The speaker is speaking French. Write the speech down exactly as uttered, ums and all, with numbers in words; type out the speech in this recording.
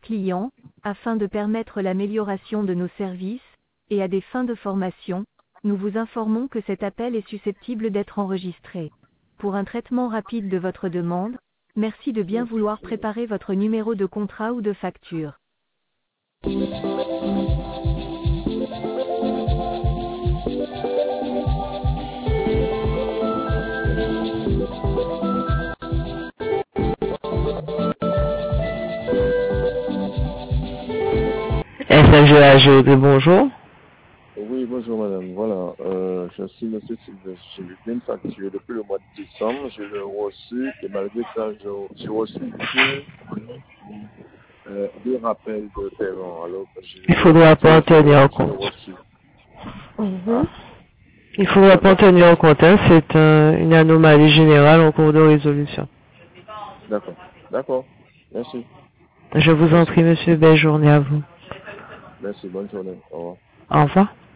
client, afin de permettre l'amélioration de nos services, et à des fins de formation, nous vous informons que cet appel est susceptible d'être enregistré. Pour un traitement rapide de votre demande, merci de bien vouloir préparer votre numéro de contrat ou de facture. S N G A G O D, bonjour. Oui, bonjour madame. Voilà, euh, je suis monsieur Sylvestre. J'ai eu une facture depuis le mois de décembre. Je l'ai reçu et malgré ça, je- j'ai reçu deux, euh, deux rappels de paiement. Alors, je Il voulais faudra pas en vérifier tenir en si j'ai compte. reçu. Mhm. Ah, Il faudra pas en d'accord, tenir en compte, hein. C'est un- une anomalie générale en cours de résolution. d'accord, d'accord. Merci, Je vous en merci, prie, monsieur, belle journée à vous. merci. Bonne journée. Au revoir. Au revoir.